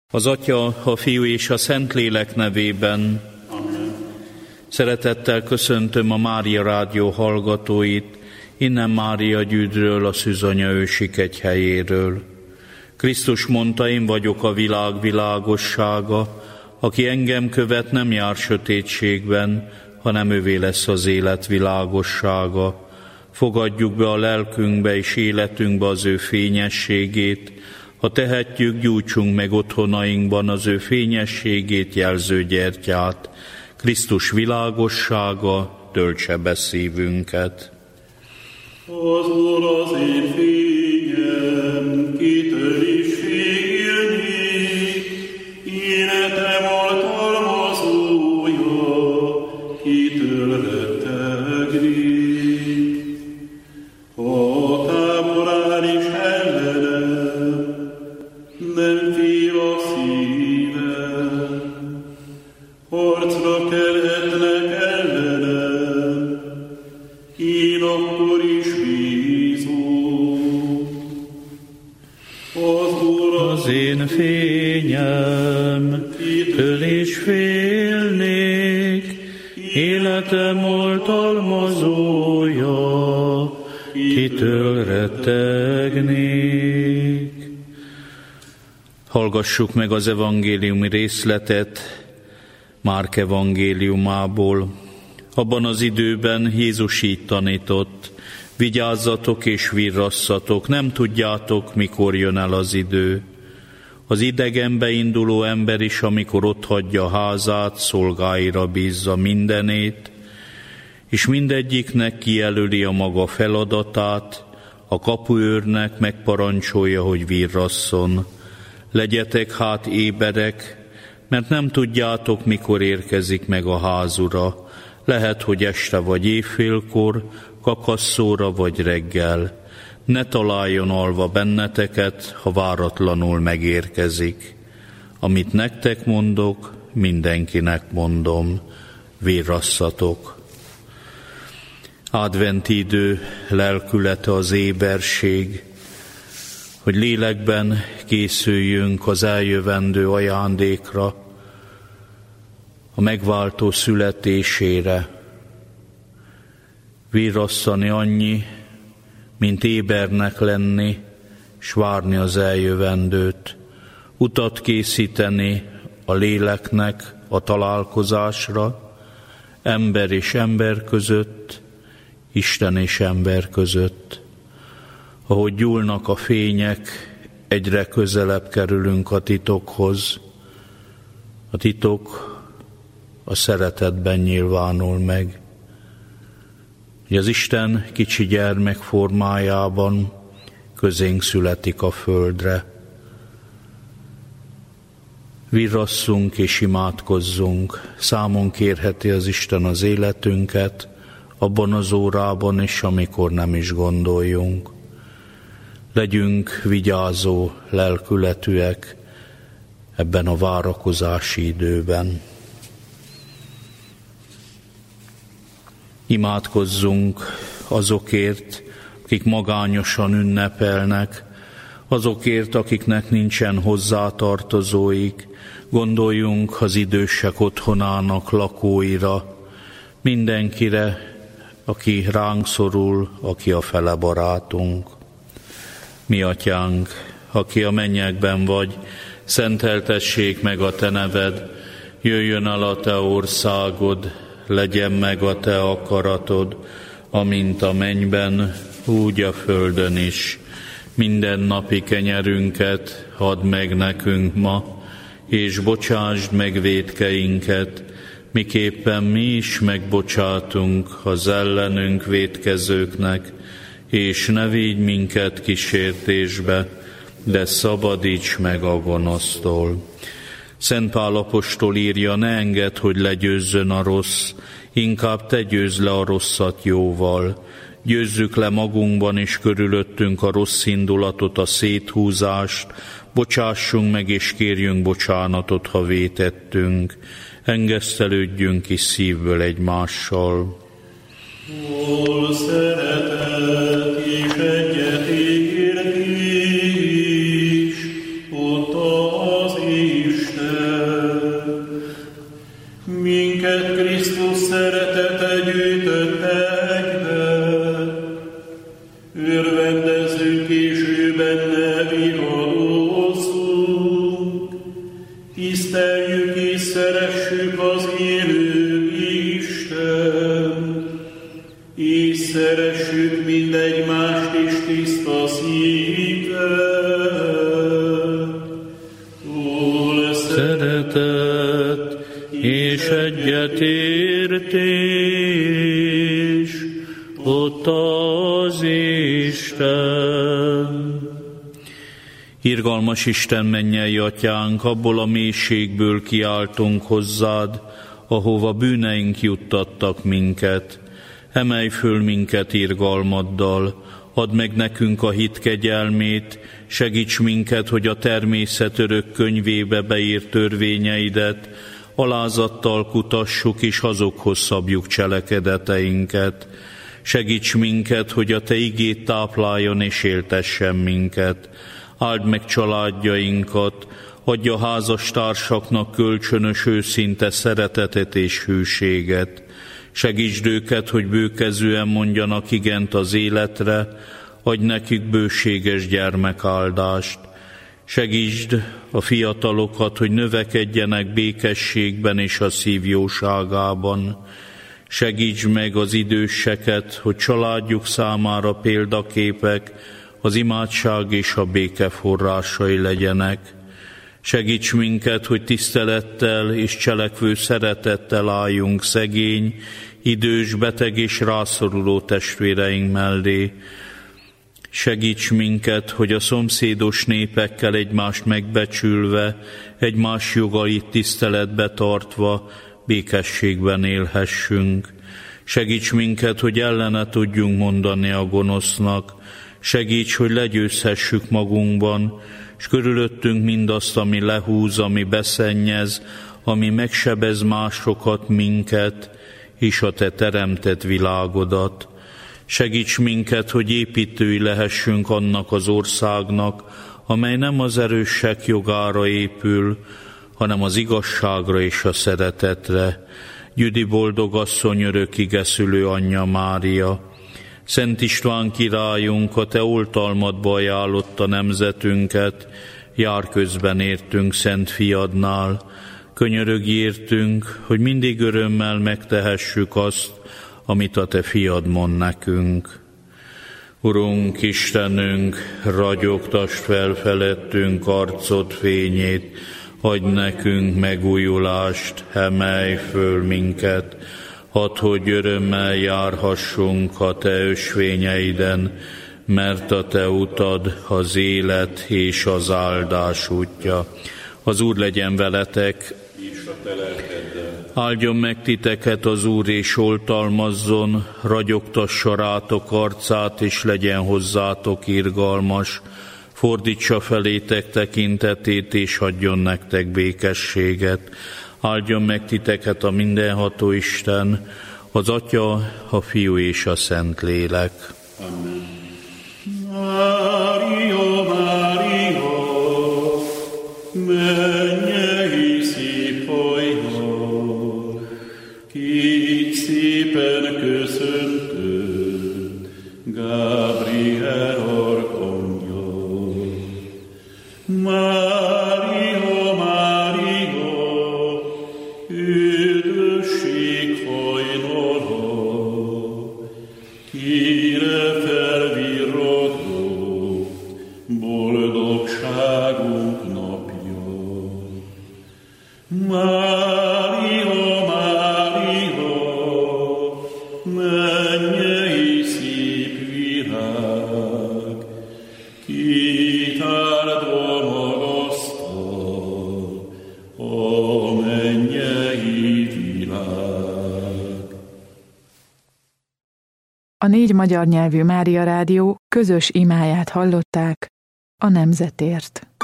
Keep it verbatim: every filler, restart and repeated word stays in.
Az Atya, a Fiú és a Szentlélek nevében. Amen. Szeretettel köszöntöm a Mária Rádió hallgatóit, innen Mária Gyüdről, a Szűzanya ősi kegyhelyéről. Krisztus mondta, én vagyok a világ világossága, aki engem követ, nem jár sötétségben, hanem ővé lesz az élet világossága. Fogadjuk be a lelkünkbe és életünkbe az ő fényességét, ha tehetjük, gyújtsunk meg otthonainkban az ő fényességét jelző gyertyát. Krisztus világossága töltse be szívünket. Az Úr az én fényem, kitől is félnék, életem alkalmazója, kitől rettegnék. A táborán is ellenem, nem fél a szívem, harcra kelhetnek ellenem, én akkor is bízom. Az Úr az én fényem, kitől is félnék, életem oltalmazója, kitől rettegnék. Hallgassuk meg az evangéliumi részletet Márk evangéliumából. Abban az időben Jézus így tanított: vigyázzatok és virrasszatok, nem tudjátok, mikor jön el az idő. Az idegenbe induló ember is, amikor otthagyja házát, szolgáira bízza mindenét, és mindegyiknek kijelöli a maga feladatát, a kapuőrnek megparancsolja, hogy virrasszon. Legyetek hát éberek, mert nem tudjátok, mikor érkezik meg a házura. Lehet, hogy este vagy éjfélkor, kakasszóra vagy reggel. Ne találjon alva benneteket, ha váratlanul megérkezik. Amit nektek mondok, mindenkinek mondom, virrasszatok. Adventi idő lelkülete az éberség, hogy lélekben készüljünk az eljövendő ajándékra, a megváltó születésére. Virrasszani annyi, mint ébernek lenni, s várni az eljövendőt, utat készíteni a léleknek a találkozásra, ember és ember között, Isten és ember között. Ahogy gyúlnak a fények, egyre közelebb kerülünk a titokhoz. A titok a szeretetben nyilvánul meg. Hogy az Isten kicsi gyermek formájában közénk születik a földre. Virrasszunk és imádkozzunk, számon kérheti az Isten az életünket, abban az órában is, amikor nem is gondoljunk. Legyünk vigyázó lelkületűek ebben a várakozási időben. Imádkozzunk azokért, akik magányosan ünnepelnek, azokért, akiknek nincsen hozzátartozóik, gondoljunk az idősek otthonának lakóira, mindenkire, aki ránk szorul, aki a fele barátunk. Mi atyánk, aki a mennyekben vagy, szenteltessék meg a te neved, jöjjön el a te országod, legyen meg a te akaratod, amint a mennyben, úgy a földön is. Minden napi kenyerünket add meg nekünk ma, és bocsásd meg vétkeinket, miképpen mi is megbocsátunk az ellenünk vétkezőknek, és ne védj minket kísértésbe, de szabadíts meg a gonosztól. Szent Pál apostol írja, ne engedd, hogy legyőzzön a rossz, inkább te győzd le a rosszat jóval. Győzzük le magunkban és körülöttünk a rossz indulatot, a széthúzást, bocsássunk meg és kérjünk bocsánatot, ha vétettünk. Engesztelődjünk is szívből egymással. Hol szeretet és egyetértés, ott az élet. szeressük az élő Istent, és szeressük mindegymást is tiszta szívvel. Túl Szeretet és egyetértés, ott az Isten. Irgalmas Isten, mennyei Atyánk, abból a mélységből kiáltunk hozzád, ahova bűneink juttattak minket. Emelj föl minket irgalmaddal, add meg nekünk a hit kegyelmét, segíts minket, hogy a természet örök könyvébe beírt törvényeidet alázattal kutassuk és azokhoz szabjuk cselekedeteinket. Segíts minket, hogy a Te igét tápláljon és éltessen minket. Áld meg családjainkat, adj a házastársaknak kölcsönös őszinte szeretetet és hűséget. Segítsd őket, hogy bőkezően mondjanak igent az életre, adj nekik bőséges gyermekáldást. Segítsd a fiatalokat, hogy növekedjenek békességben és a szív jóságában. Segítsd meg az időseket, hogy családjuk számára példaképek, az imádság és a béke forrásai legyenek. Segíts minket, hogy tisztelettel és cselekvő szeretettel álljunk szegény, idős, beteg és rászoruló testvéreink mellé. Segíts minket, hogy a szomszédos népekkel egymást megbecsülve, egymás jogait tiszteletbe tartva, békességben élhessünk. Segíts minket, hogy ellene tudjunk mondani a gonosznak. Segíts, hogy legyőzhessük magunkban, és körülöttünk mindazt, ami lehúz, ami beszennyez, ami megsebez másokat, minket, és a Te teremtett világodat. Segíts minket, hogy építői lehessünk annak az országnak, amely nem az erősek jogára épül, hanem az igazságra és a szeretetre. Gyüdi boldogasszony, örökig eszülő anyja Mária, Szent István királyunk, a Te oltalmadba ajánlotta nemzetünket, jár közben értünk Szent Fiadnál. Könyörögj értünk, hogy mindig örömmel megtehessük azt, amit a Te Fiad mond nekünk. Urunk, Istenünk, ragyogtasd fel felettünk arcod fényét, adj nekünk megújulást, emelj föl minket, hadd, hogy örömmel járhassunk a Te ösvényeiden, mert a Te utad az élet és az áldás útja. Az Úr legyen veletek, áldjon meg titeket az Úr, és oltalmazzon, ragyogtassa rátok arcát, és legyen hozzátok irgalmas, fordítsa felétek tekintetét, és adjon nektek békességet. Áldjon meg titeket a mindenható Isten, az Atya, a Fiú és a Szentlélek. Amen. Mária, Mária, mennyei szép hajnal, ki szépen köszöntöd Gabriel arkangyal. Mária, Mária, üdvösség hajnala, kire felvirradó, boldogságunk napja. Mária, Mária, mennyei szép virág, kit áldva magasztal a mennyei világ. A négy magyar nyelvű Mária Rádió közös imáját hallották a nemzetért.